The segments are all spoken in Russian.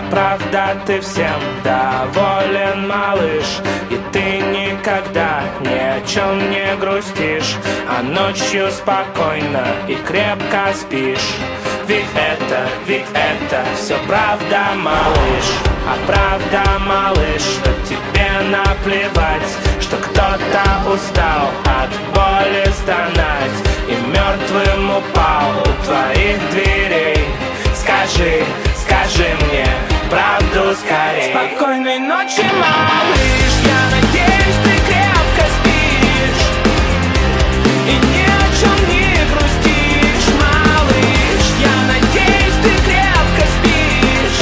правда ты всем доволен, малыш, и ты никогда ни о чем не грустишь, а ночью спокойно и крепко спишь. Ведь это все правда, малыш. А правда, малыш, что тебе наплевать, что кто-то устал от боли стонать и мертвым упал у твоих дверей. Скажи мне правду скорей. Спокойной ночи, малыш, я надеюсь, ты крепко спишь и ни о чем не грустишь, малыш. Я надеюсь, ты крепко спишь.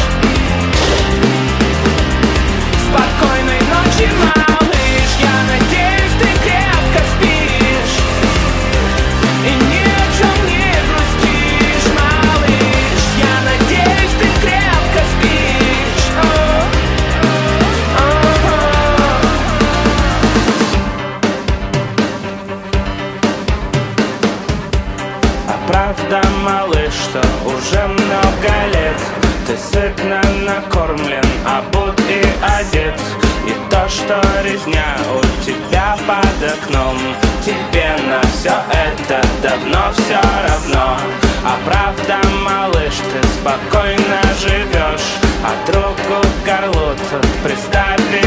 Спокойной ночи, малыш, я надеюсь, ты крепко спишь и ни о чем не грустишь, малыш. Я надеюсь, ты крепко спишь. А правда, малыш, что уже много лет ты сытно накормлен, обут и одет, и то, что резня у тебя под окном, тебе на все это давно все равно. А правда, малыш, ты спокойно живешь, от рук к горлу тут приставишь